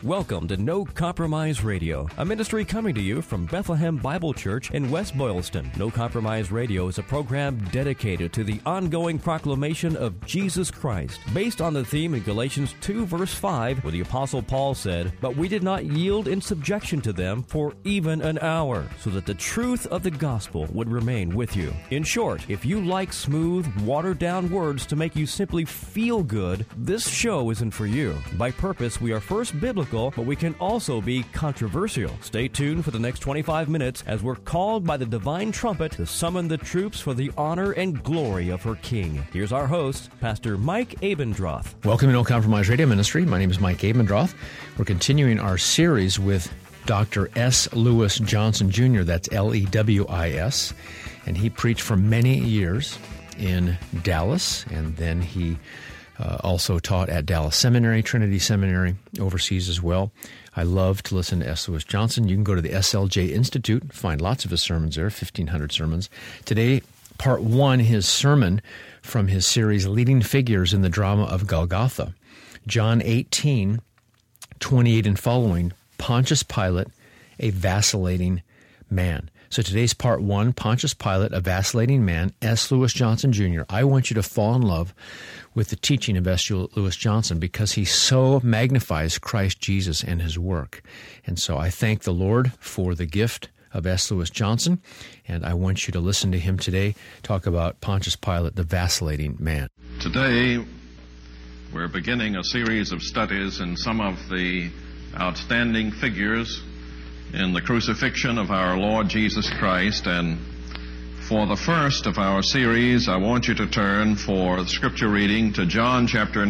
Welcome to No Compromise Radio, a ministry coming to you from Bethlehem Bible Church in West Boylston. No Compromise Radio is a program dedicated to the ongoing proclamation of Jesus Christ, based on the theme in Galatians 2 verse 5, where the Apostle Paul said, "But we did not yield in subjection to them for even an hour, so that the truth of the gospel would remain with you." In short, if you like smooth, watered-down words to make you simply feel good, this show isn't for you. By purpose, we are first biblical, but we can also be controversial. Stay tuned for the next 25 minutes as we're called by the divine trumpet to summon the troops for the honor and glory of her King. Here's our host, Pastor Mike Abendroth. Welcome to No Compromise Radio Ministry. My name is Mike Abendroth. We're continuing our series with Dr. S. Lewis Johnson Jr., that's Lewis, and he preached for many years in Dallas, and then he also taught at Dallas Seminary, Trinity Seminary, overseas as well. I love to listen to S. Lewis Johnson. You can go to the SLJ Institute, find lots of his sermons there, 1,500 sermons. Today, part one, his sermon from his series, Leading Figures in the Drama of Golgotha. John 18, 28 and following, Pontius Pilate, a vacillating man. So today's part one, Pontius Pilate, a vacillating man, S. Lewis Johnson Jr. I want you to fall in love with the teaching of S. Lewis Johnson because he so magnifies Christ Jesus and his work. And so I thank the Lord for the gift of S. Lewis Johnson, and I want you to listen to him today talk about Pontius Pilate, the vacillating man. Today, we're beginning a series of studies in some of the outstanding figures in the crucifixion of our Lord Jesus Christ, and for the first of our series, I want you to turn for the scripture reading to John chapter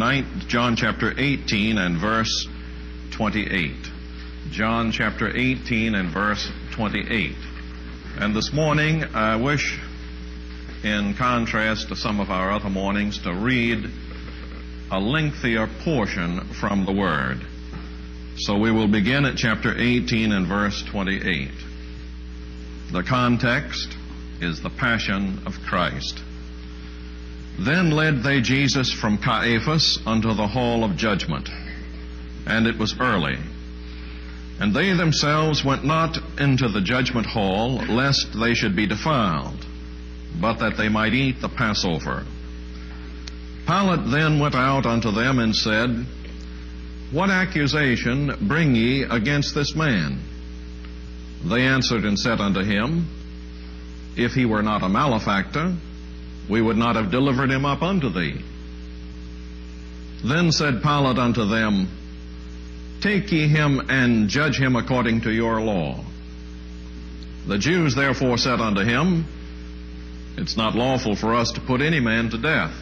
18 and verse 28. John chapter 18 and verse 28. And this morning, I wish, in contrast to some of our other mornings, to read a lengthier portion from the Word. So we will begin at chapter 18 and verse 28. The context is the passion of Christ. Then led they Jesus from Caiaphas unto the hall of judgment, and it was early. And they themselves went not into the judgment hall, lest they should be defiled, but that they might eat the Passover. Pilate then went out unto them and said, What accusation bring ye against this man? They answered and said unto him, If he were not a malefactor, we would not have delivered him up unto thee. Then said Pilate unto them, Take ye him and judge him according to your law. The Jews therefore said unto him, It's not lawful for us to put any man to death.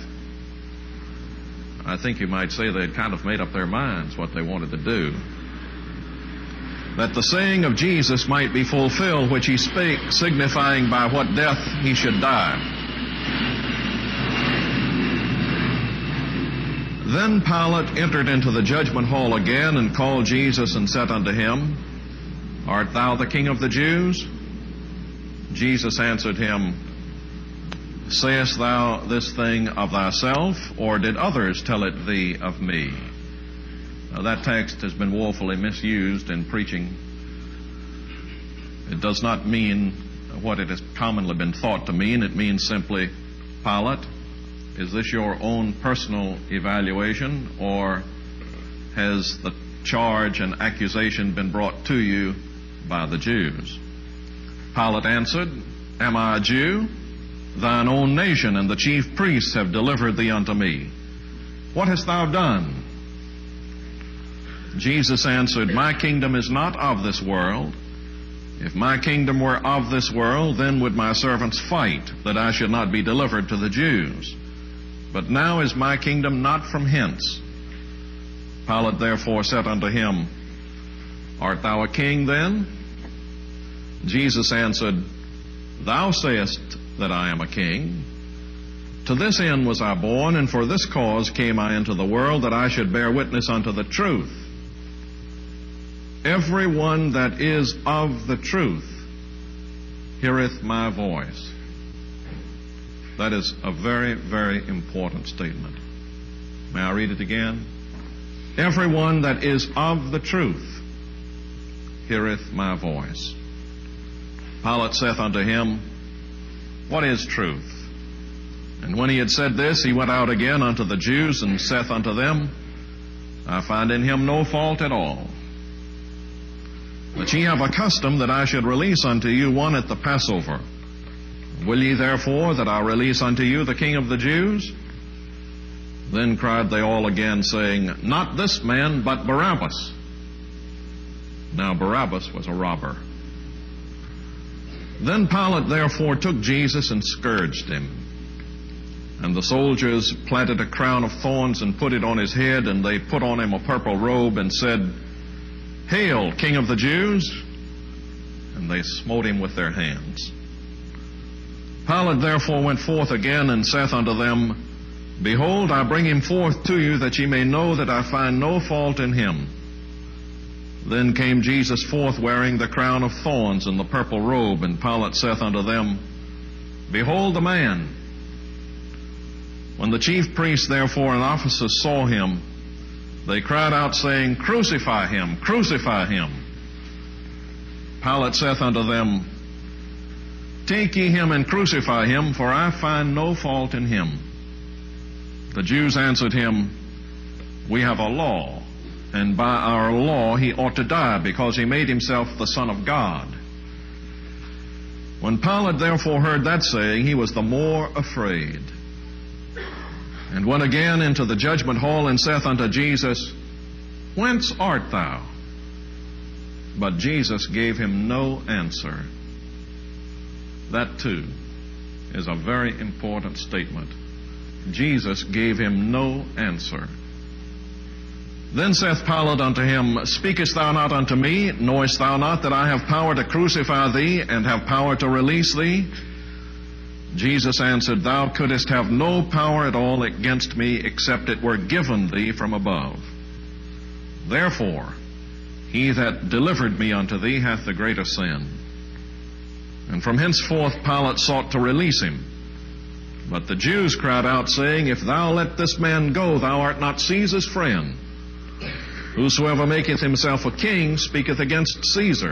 I think you might say they'd kind of made up their minds what they wanted to do. That the saying of Jesus might be fulfilled, which he spake, signifying by what death he should die. Then Pilate entered into the judgment hall again, and called Jesus, and said unto him, Art thou the King of the Jews? Jesus answered him, Sayest thou this thing of thyself, or did others tell it thee of me? Now, that text has been woefully misused in preaching. It does not mean what it has commonly been thought to mean. It means simply, Pilate, is this your own personal evaluation, or has the charge and accusation been brought to you by the Jews? Pilate answered, Am I a Jew? Thine own nation and the chief priests have delivered thee unto me. What hast thou done? Jesus answered, My kingdom is not of this world. If my kingdom were of this world, then would my servants fight, that I should not be delivered to the Jews. But now is my kingdom not from hence. Pilate therefore said unto him, Art thou a king then? Jesus answered, Thou sayest that I am a king. To this end was I born, and for this cause came I into the world, that I should bear witness unto the truth. Every one that is of the truth heareth my voice. That is a very, very important statement. May I read it again? Everyone that is of the truth heareth my voice. Pilate saith unto him, What is truth? And when he had said this, he went out again unto the Jews, and saith unto them, I find in him no fault at all. But ye have a custom that I should release unto you one at the Passover. Will ye therefore that I release unto you the King of the Jews? Then cried they all again, saying, Not this man, but Barabbas. Now Barabbas was a robber. Then Pilate therefore took Jesus and scourged him. And the soldiers planted a crown of thorns and put it on his head, and they put on him a purple robe and said, Hail, King of the Jews! And they smote him with their hands. Pilate therefore went forth again and saith unto them, Behold, I bring him forth to you, that ye may know that I find no fault in him. Then came Jesus forth wearing the crown of thorns and the purple robe, and Pilate saith unto them, Behold the man. When the chief priests therefore and officers saw him, they cried out, saying, Crucify him, crucify him. Pilate saith unto them, Take ye him and crucify him, for I find no fault in him. The Jews answered him, We have a law, and by our law he ought to die, because he made himself the Son of God. When Pilate therefore heard that saying, he was the more afraid, and went again into the judgment hall, and saith unto Jesus, Whence art thou? But Jesus gave him no answer. That too is a very important statement. Jesus gave him no answer. Then saith Pilate unto him, Speakest thou not unto me? Knowest thou not that I have power to crucify thee, and have power to release thee? Jesus answered, Thou couldst have no power at all against me, except it were given thee from above. Therefore, he that delivered me unto thee hath the greater sin. And from henceforth Pilate sought to release him. But the Jews cried out, saying, If thou let this man go, thou art not Caesar's friend. Whosoever maketh himself a king speaketh against Caesar.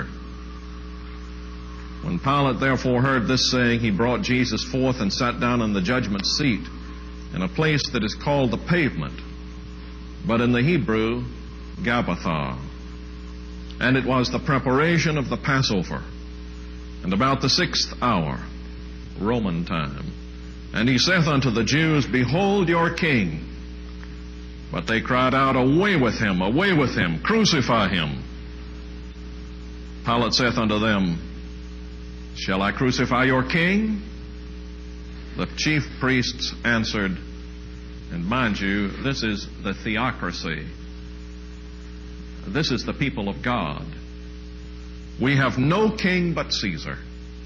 When Pilate therefore heard this saying, he brought Jesus forth and sat down in the judgment seat, in a place that is called the Pavement, but in the Hebrew, Gabbatha. And it was the preparation of the Passover, and about the 6th hour, Roman time. And he saith unto the Jews, Behold your king. But they cried out, Away with him, crucify him. Pilate saith unto them, Shall I crucify your king? The chief priests answered, and mind you, this is the theocracy. This is the people of God. We have no king but Caesar.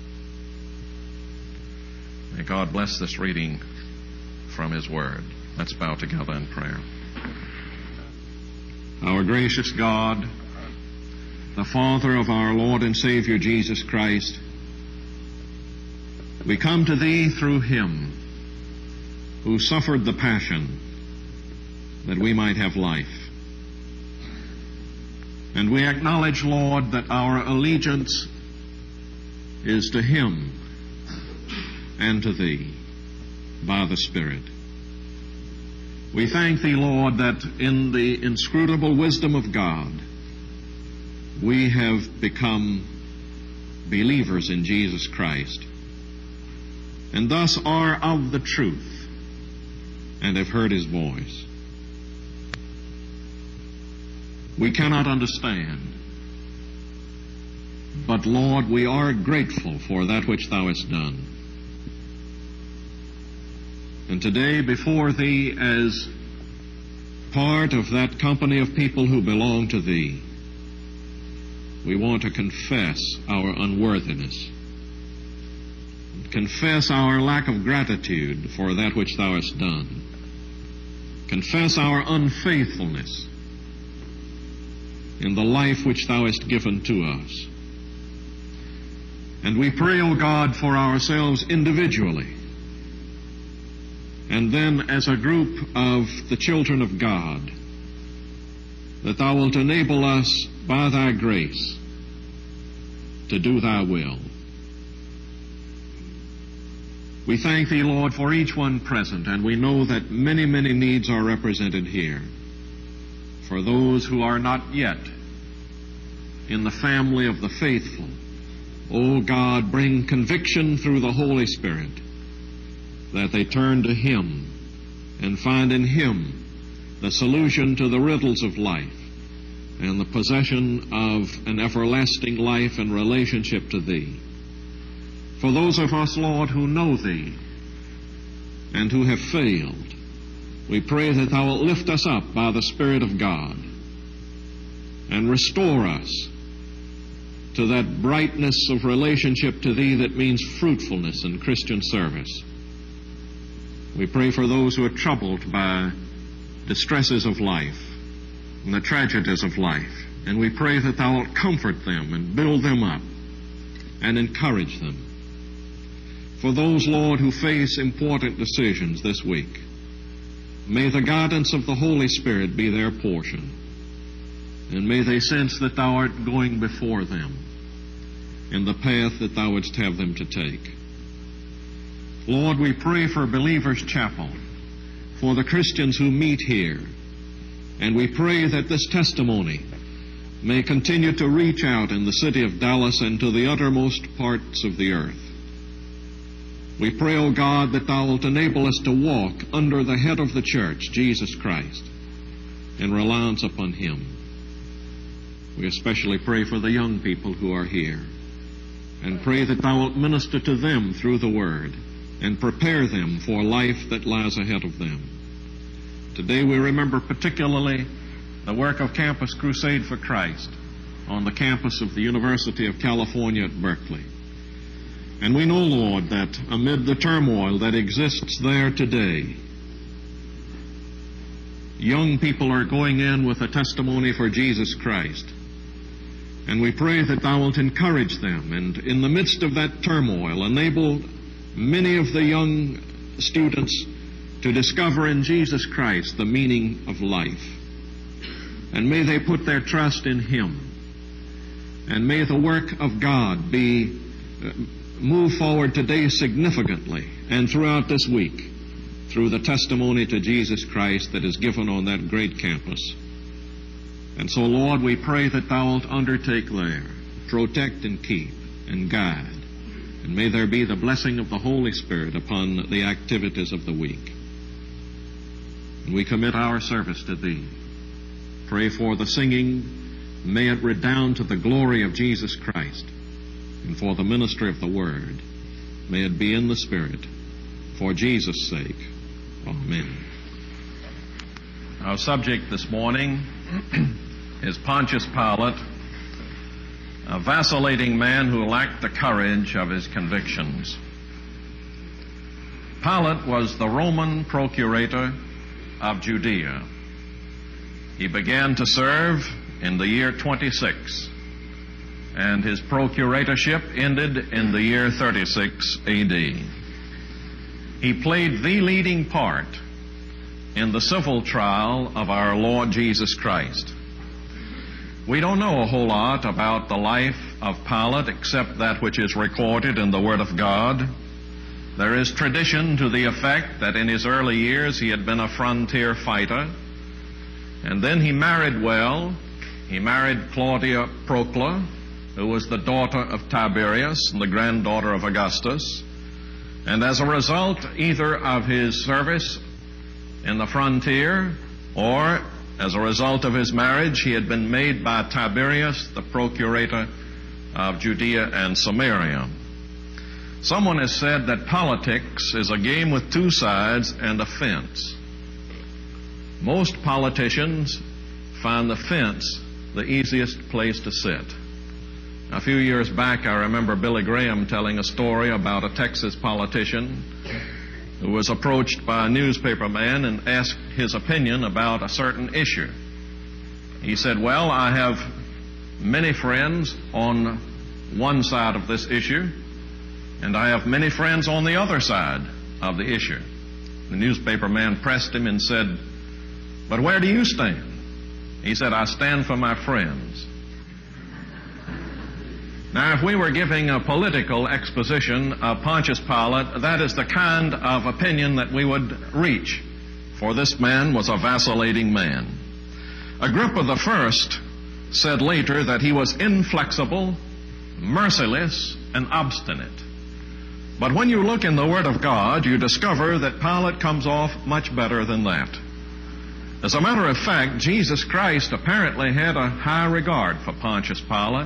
May God bless this reading from His Word. Let's bow together in prayer. Our gracious God, the Father of our Lord and Savior Jesus Christ, we come to Thee through Him who suffered the passion that we might have life. And we acknowledge, Lord, that our allegiance is to Him and to Thee by the Spirit. We thank Thee, Lord, that in the inscrutable wisdom of God, we have become believers in Jesus Christ, and thus are of the truth, and have heard His voice. We cannot understand, but Lord, we are grateful for that which Thou hast done. And today before Thee, as part of that company of people who belong to Thee, we want to confess our unworthiness, confess our lack of gratitude for that which Thou hast done, confess our unfaithfulness in the life which Thou hast given to us. And we pray, O God, for ourselves individually, and then as a group of the children of God, that thou wilt enable us by thy grace to do thy will. We thank thee, Lord, for each one present, and we know that many, many needs are represented here. For those who are not yet in the family of the faithful, O God, bring conviction through the Holy Spirit that they turn to Him and find in Him the solution to the riddles of life and the possession of an everlasting life and relationship to Thee. For those of us, Lord, who know Thee and who have failed, we pray that Thou wilt lift us up by the Spirit of God and restore us to that brightness of relationship to Thee that means fruitfulness in Christian service. We pray for those who are troubled by distresses of life and the tragedies of life, and we pray that Thou wilt comfort them and build them up and encourage them. For those, Lord, who face important decisions this week, may the guidance of the Holy Spirit be their portion, and may they sense that Thou art going before them in the path that Thou wouldst have them to take. Lord, we pray for Believers Chapel, for the Christians who meet here, and we pray that this testimony may continue to reach out in the city of Dallas and to the uttermost parts of the earth. We pray, O God, that Thou wilt enable us to walk under the head of the church, Jesus Christ, in reliance upon Him. We especially pray for the young people who are here, and pray that Thou wilt minister to them through the Word and prepare them for life that lies ahead of them. Today we remember particularly the work of Campus Crusade for Christ on the campus of the University of California at Berkeley. And we know, Lord, that amid the turmoil that exists there today, young people are going in with a testimony for Jesus Christ. And we pray that Thou wilt encourage them, and in the midst of that turmoil, enable many of the young students to discover in Jesus Christ the meaning of life. And may they put their trust in Him. And may the work of God be move forward today significantly and throughout this week through the testimony to Jesus Christ that is given on that great campus. And so, Lord, we pray that Thou wilt undertake there, protect and keep and guide. And may there be the blessing of the Holy Spirit upon the activities of the week. And we commit our service to Thee. Pray for the singing. May it redound to the glory of Jesus Christ. And for the ministry of the Word, may it be in the Spirit. For Jesus' sake. Amen. Our subject this morning is Pontius Pilate, a vacillating man who lacked the courage of his convictions. Pilate was the Roman procurator of Judea. He began to serve in the year 26, and his procuratorship ended in the year 36 A.D. He played the leading part in the civil trial of our Lord Jesus Christ. We don't know a whole lot about the life of Pilate except that which is recorded in the Word of God. There is tradition to the effect that in his early years he had been a frontier fighter, and then he married well. He married Claudia Procla, who was the daughter of Tiberius and the granddaughter of Augustus. And as a result, either of his service in the frontier or as a result of his marriage, he had been made by Tiberius the procurator of Judea and Samaria. Someone has said that politics is a game with two sides and a fence. Most politicians find the fence the easiest place to sit. A few years back, I remember Billy Graham telling a story about a Texas politician who was approached by a newspaper man and asked his opinion about a certain issue. He said, "Well, I have many friends on one side of this issue, and I have many friends on the other side of the issue." The newspaper man pressed him and said, "But where do you stand?" He said, I stand for my friends. Now, if we were giving a political exposition of Pontius Pilate, that is the kind of opinion that we would reach, for this man was a vacillating man. Agrippa the First said later that he was inflexible, merciless, and obstinate. But when you look in the Word of God, you discover that Pilate comes off much better than that. As a matter of fact, Jesus Christ apparently had a high regard for Pontius Pilate.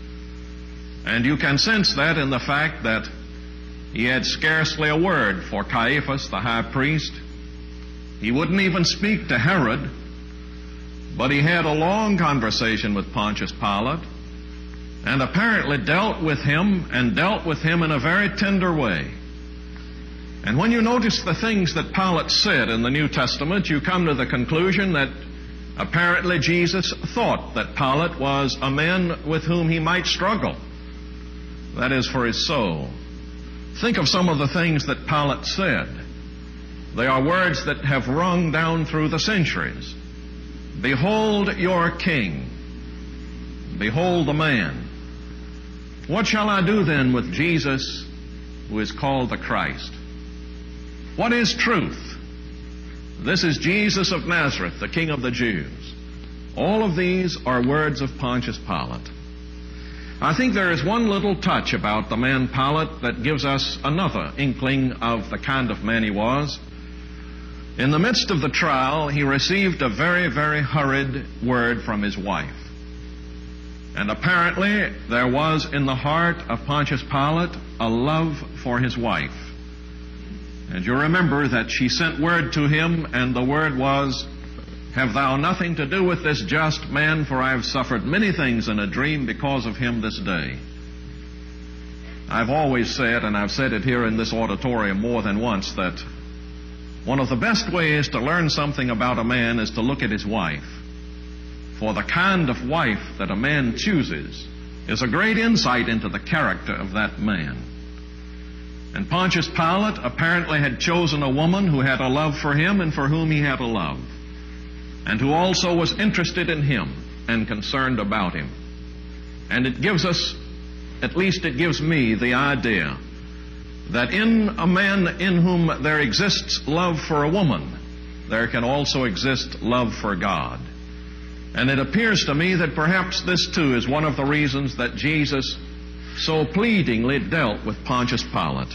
And you can sense that in the fact that he had scarcely a word for Caiaphas, the high priest. He wouldn't even speak to Herod, but he had a long conversation with Pontius Pilate and apparently dealt with him in a very tender way. And when you notice the things that Pilate said in the New Testament, you come to the conclusion that apparently Jesus thought that Pilate was a man with whom he might struggle. That is, for his soul. Think of some of the things that Pilate said. They are words that have rung down through the centuries. Behold your king. Behold the man. What shall I do then with Jesus, who is called the Christ? What is truth? This is Jesus of Nazareth, the King of the Jews. All of these are words of Pontius Pilate. I think there is one little touch about the man Pilate that gives us another inkling of the kind of man he was. In the midst of the trial, he received a very, very hurried word from his wife. And apparently there was in the heart of Pontius Pilate a love for his wife. And you remember that she sent word to him, and the word was, have thou nothing to do with this just man, for I have suffered many things in a dream because of him this day. I've always said, and I've said it here in this auditorium more than once, that one of the best ways to learn something about a man is to look at his wife. For the kind of wife that a man chooses is a great insight into the character of that man. And Pontius Pilate apparently had chosen a woman who had a love for him and for whom he had a love, and who also was interested in him and concerned about him. And it gives us, at least it gives me, the idea that in a man in whom there exists love for a woman, there can also exist love for God. And it appears to me that perhaps this too is one of the reasons that Jesus so pleadingly dealt with Pontius Pilate.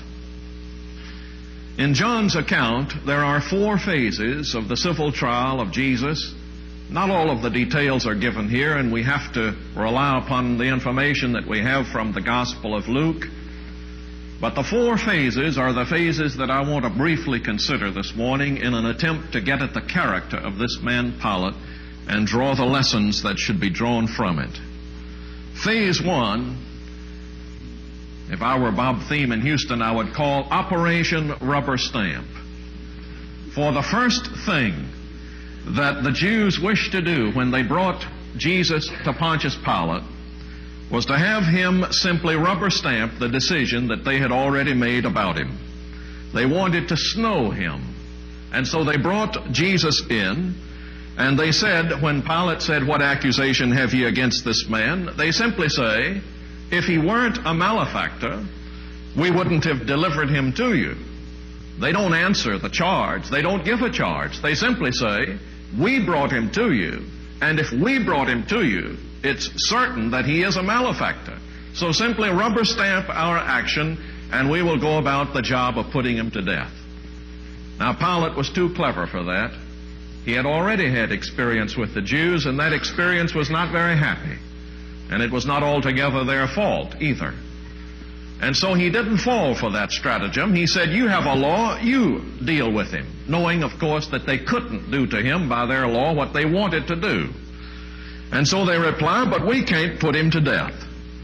In John's account, there are 4 phases of the civil trial of Jesus. Not all of the details are given here, and we have to rely upon the information that we have from the Gospel of Luke. But the 4 phases are the phases that I want to briefly consider this morning in an attempt to get at the character of this man Pilate and draw the lessons that should be drawn from it. Phase 1, if I were Bob Thiem in Houston, I would call Operation Rubber Stamp. For the first thing that the Jews wished to do when they brought Jesus to Pontius Pilate was to have him simply rubber stamp the decision that they had already made about him. They wanted to snow him. And so they brought Jesus in, and they said, when Pilate said, what accusation have ye against this man? They simply say, if he weren't a malefactor, we wouldn't have delivered him to you. They don't answer the charge. They don't give a charge. They simply say, we brought him to you, and if we brought him to you, it's certain that he is a malefactor. So simply rubber stamp our action, and we will go about the job of putting him to death. Now, Pilate was too clever for that. He had already had experience with the Jews, and that experience was not very happy. And it was not altogether their fault either. And so he didn't fall for that stratagem. He said, you have a law, you deal with him, knowing, of course, that they couldn't do to him by their law what they wanted to do. And so they reply, but we can't put him to death.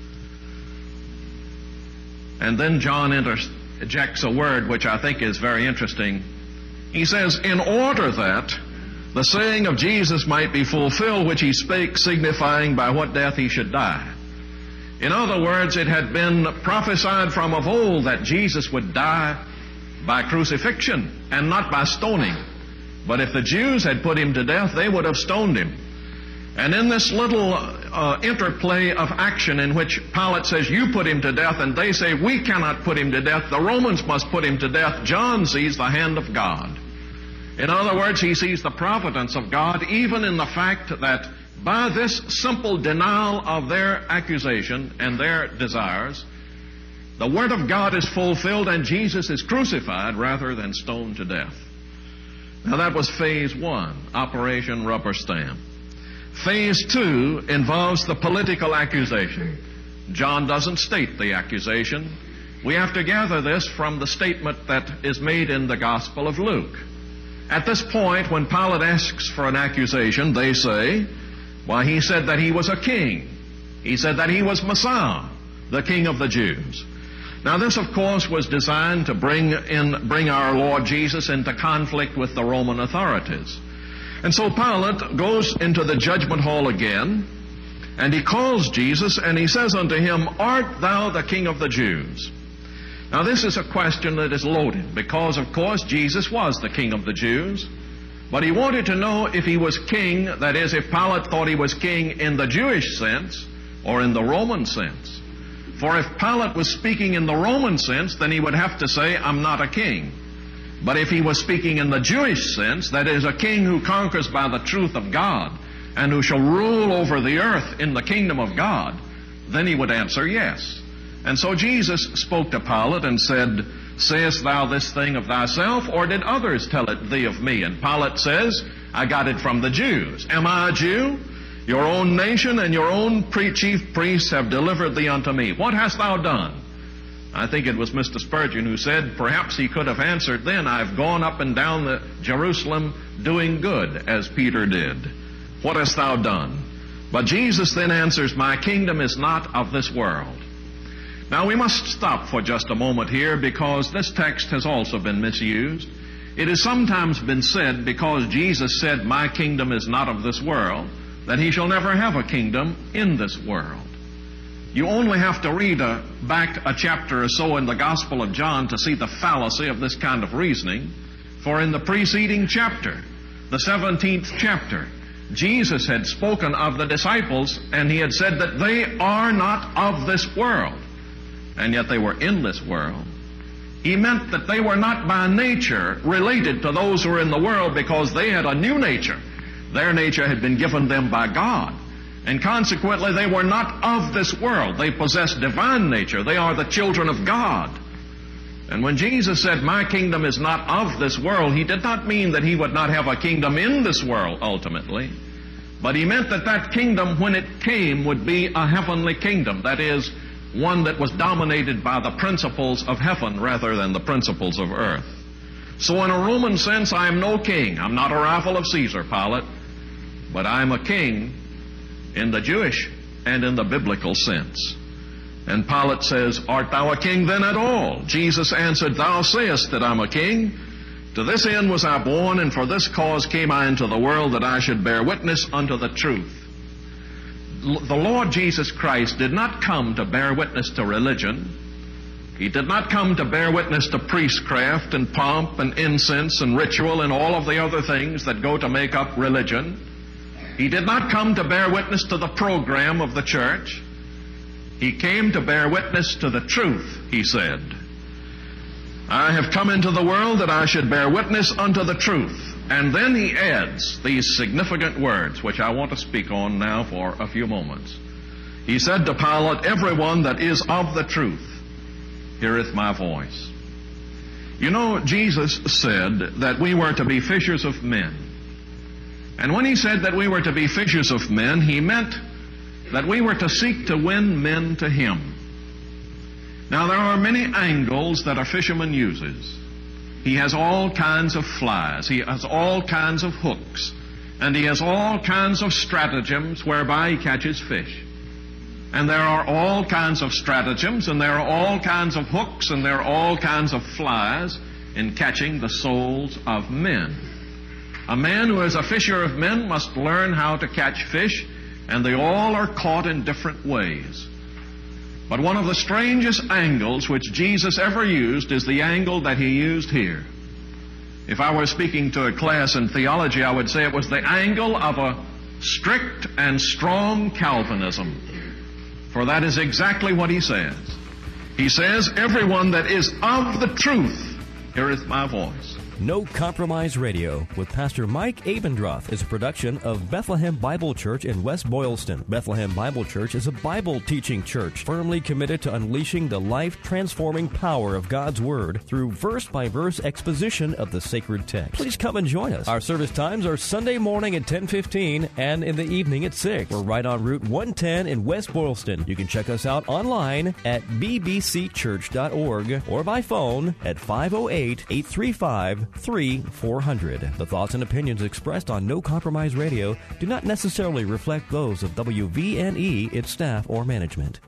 And then John interjects a word which I think is very interesting. He says, in order that the saying of Jesus might be fulfilled, which he spake, signifying by what death he should die. In other words, it had been prophesied from of old that Jesus would die by crucifixion and not by stoning. But if the Jews had put him to death, they would have stoned him. And in this little interplay of action in which Pilate says, you put him to death, and they say, we cannot put him to death, the Romans must put him to death, John sees the hand of God. In other words, he sees the providence of God even in the fact that by this simple denial of their accusation and their desires, the Word of God is fulfilled and Jesus is crucified rather than stoned to death. Now that was phase 1, Operation Rubber Stamp. Phase 2 involves the political accusation. John doesn't state the accusation. We have to gather this from the statement that is made in the Gospel of Luke. At this point, when Pilate asks for an accusation, they say, well, he said that he was a king. He said that he was Messiah, the King of the Jews. Now this, of course, was designed to bring our Lord Jesus into conflict with the Roman authorities. And so Pilate goes into the judgment hall again, and he calls Jesus, and he says unto him, art thou the King of the Jews? Now this is a question that is loaded, because, of course, Jesus was the King of the Jews, but he wanted to know if he was king, that is, if Pilate thought he was king in the Jewish sense or in the Roman sense. For if Pilate was speaking in the Roman sense, then he would have to say, I'm not a king. But if he was speaking in the Jewish sense, that is, a king who conquers by the truth of God and who shall rule over the earth in the kingdom of God, then he would answer yes. And so Jesus spoke to Pilate and said, sayest thou this thing of thyself, or did others tell it thee of me? And Pilate says, I got it from the Jews. Am I a Jew? Your own nation and your own chief priests have delivered thee unto me. What hast thou done? I think it was Mr. Spurgeon who said, perhaps he could have answered then, I've gone up and down the Jerusalem doing good, as Peter did. What hast thou done? But Jesus then answers, my kingdom is not of this world. Now we must stop for just a moment here, because this text has also been misused. It has sometimes been said, because Jesus said, my kingdom is not of this world, that he shall never have a kingdom in this world. You only have to read back a chapter or so in the Gospel of John to see the fallacy of this kind of reasoning. For in the preceding chapter, the 17th chapter, Jesus had spoken of the disciples, and he had said that they are not of this world, and yet they were in this world. He meant that they were not by nature related to those who are in the world, because they had a new nature. Their nature had been given them by God. And consequently, they were not of this world. They possessed divine nature. They are the children of God. And when Jesus said, my kingdom is not of this world, he did not mean that he would not have a kingdom in this world ultimately, but he meant that that kingdom, when it came, would be a heavenly kingdom. That is, one that was dominated by the principles of heaven rather than the principles of earth. So in a Roman sense, I am no king. I'm not a rival of Caesar, Pilate, but I'm a king in the Jewish and in the biblical sense. And Pilate says, art thou a king then at all? Jesus answered, thou sayest that I'm a king. To this end was I born, and for this cause came I into the world, that I should bear witness unto the truth. The Lord Jesus Christ did not come to bear witness to religion. He did not come to bear witness to priestcraft and pomp and incense and ritual and all of the other things that go to make up religion. He did not come to bear witness to the program of the church. He came to bear witness to the truth, he said. I have come into the world that I should bear witness unto the truth. And then he adds these significant words, which I want to speak on now for a few moments. He said to Pilate, everyone that is of the truth heareth my voice. You know, Jesus said that we were to be fishers of men. And when he said that we were to be fishers of men, he meant that we were to seek to win men to him. Now, there are many angles that a fisherman uses. He has all kinds of flies. He has all kinds of hooks. And he has all kinds of stratagems whereby he catches fish. And there are all kinds of stratagems, and there are all kinds of hooks, and there are all kinds of flies in catching the souls of men. A man who is a fisher of men must learn how to catch fish, and they all are caught in different ways. But one of the strangest angles which Jesus ever used is the angle that he used here. If I were speaking to a class in theology, I would say it was the angle of a strict and strong Calvinism. For that is exactly what he says. He says, everyone that is of the truth heareth my voice. No Compromise Radio with Pastor Mike Abendroth is a production of Bethlehem Bible Church in West Boylston. Bethlehem Bible Church is a Bible teaching church firmly committed to unleashing the life-transforming power of God's Word through verse-by-verse exposition of the sacred text. Please come and join us. Our service times are Sunday morning at 10:15 and in the evening at 6. We're right on Route 110 in West Boylston. You can check us out online at bbcchurch.org or by phone at 508-835-3400. The thoughts and opinions expressed on No Compromise Radio do not necessarily reflect those of WVNE, its staff, or management.